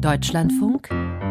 Deutschlandfunk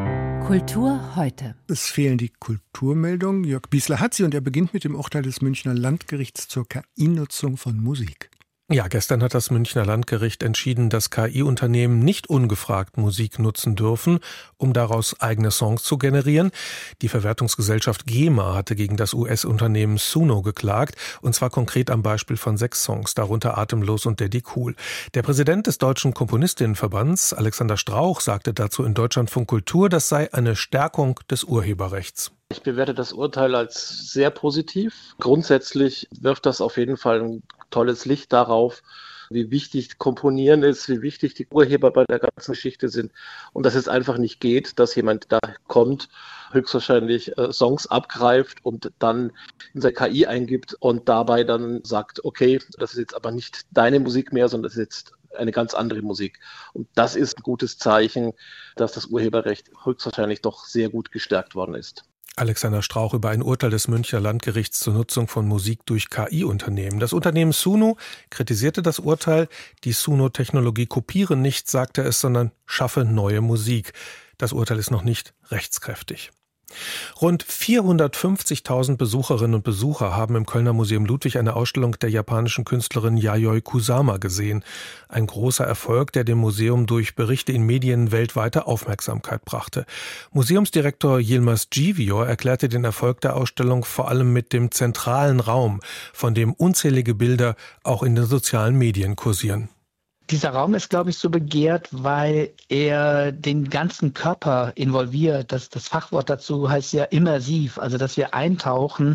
Kultur heute. Es fehlen die Kulturmeldungen. Jörg Biesler hat sie und er beginnt mit dem Urteil des Münchner Landgerichts zur KI-Nutzung von Musik. Ja, gestern hat das Münchner Landgericht entschieden, dass KI-Unternehmen nicht ungefragt Musik nutzen dürfen, um daraus eigene Songs zu generieren. Die Verwertungsgesellschaft GEMA hatte gegen das US-Unternehmen Suno geklagt, und zwar konkret am Beispiel von 6 Songs, darunter Atemlos und Daddy Cool. Der Präsident des Deutschen Komponistinnenverbands, Alexander Strauch, sagte dazu in Deutschlandfunk Kultur, das sei eine Stärkung des Urheberrechts. Ich bewerte das Urteil als sehr positiv. Grundsätzlich wirft das auf jeden Fall ein tolles Licht darauf, wie wichtig Komponieren ist, wie wichtig die Urheber bei der ganzen Geschichte sind und dass es einfach nicht geht, dass jemand da kommt, höchstwahrscheinlich Songs abgreift und dann in seine KI eingibt und dabei dann sagt, okay, das ist jetzt aber nicht deine Musik mehr, sondern das ist jetzt eine ganz andere Musik. Und das ist ein gutes Zeichen, dass das Urheberrecht höchstwahrscheinlich doch sehr gut gestärkt worden ist. Alexander Strauch über ein Urteil des Münchner Landgerichts zur Nutzung von Musik durch KI-Unternehmen. Das Unternehmen Suno kritisierte das Urteil. Die Suno-Technologie kopiere nicht, sagte es, sondern schaffe neue Musik. Das Urteil ist noch nicht rechtskräftig. Rund 450.000 Besucherinnen und Besucher haben im Kölner Museum Ludwig eine Ausstellung der japanischen Künstlerin Yayoi Kusama gesehen. Ein großer Erfolg, der dem Museum durch Berichte in Medien weltweite Aufmerksamkeit brachte. Museumsdirektor Yilmaz Givior erklärte den Erfolg der Ausstellung vor allem mit dem zentralen Raum, von dem unzählige Bilder auch in den sozialen Medien kursieren. Dieser Raum ist, glaube ich, so begehrt, weil er den ganzen Körper involviert. Das Fachwort dazu heißt ja immersiv, also dass wir eintauchen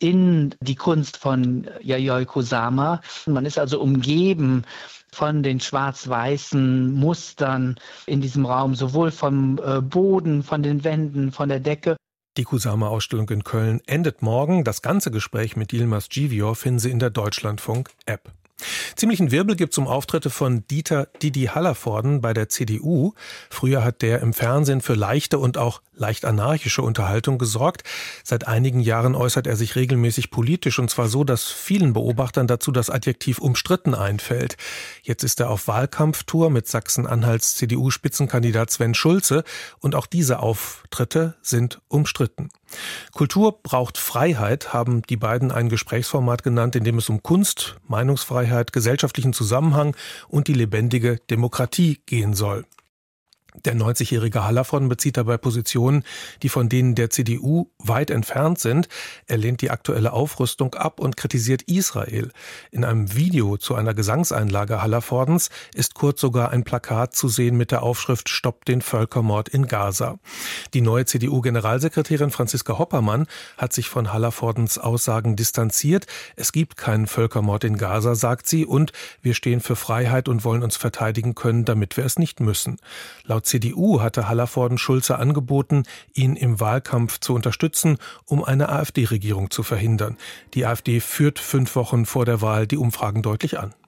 in die Kunst von Yayoi Kusama. Man ist also umgeben von den schwarz-weißen Mustern in diesem Raum, sowohl vom Boden, von den Wänden, von der Decke. Die Kusama-Ausstellung in Köln endet morgen. Das ganze Gespräch mit Yilmaz Givior finden Sie in der Deutschlandfunk-App. Ziemlichen Wirbel gibt's um Auftritte von Dieter Didi Hallervorden bei der CDU. Früher hat der im Fernsehen für leichte und auch leicht anarchische Unterhaltung gesorgt. Seit einigen Jahren äußert er sich regelmäßig politisch, und zwar so, dass vielen Beobachtern dazu das Adjektiv umstritten einfällt. Jetzt ist er auf Wahlkampftour mit Sachsen-Anhalts CDU-Spitzenkandidat Sven Schulze, und auch diese Auftritte sind umstritten. Kultur braucht Freiheit, haben die beiden ein Gesprächsformat genannt, in dem es um Kunst, Meinungsfreiheit, gesellschaftlichen Zusammenhang und die lebendige Demokratie gehen soll. Der 90-jährige Hallervorden bezieht dabei Positionen, die von denen der CDU weit entfernt sind. Er lehnt die aktuelle Aufrüstung ab und kritisiert Israel. In einem Video zu einer Gesangseinlage Hallervordens ist kurz sogar ein Plakat zu sehen mit der Aufschrift »Stoppt den Völkermord in Gaza«. Die neue CDU-Generalsekretärin Franziska Hoppermann hat sich von Hallervordens Aussagen distanziert. Es gibt keinen Völkermord in Gaza, sagt sie, und wir stehen für Freiheit und wollen uns verteidigen können, damit wir es nicht müssen. Laut CDU hatte Hallervorden Schulze angeboten, ihn im Wahlkampf zu unterstützen, um eine AfD-Regierung zu verhindern. Die AfD führt 5 Wochen vor der Wahl die Umfragen deutlich an.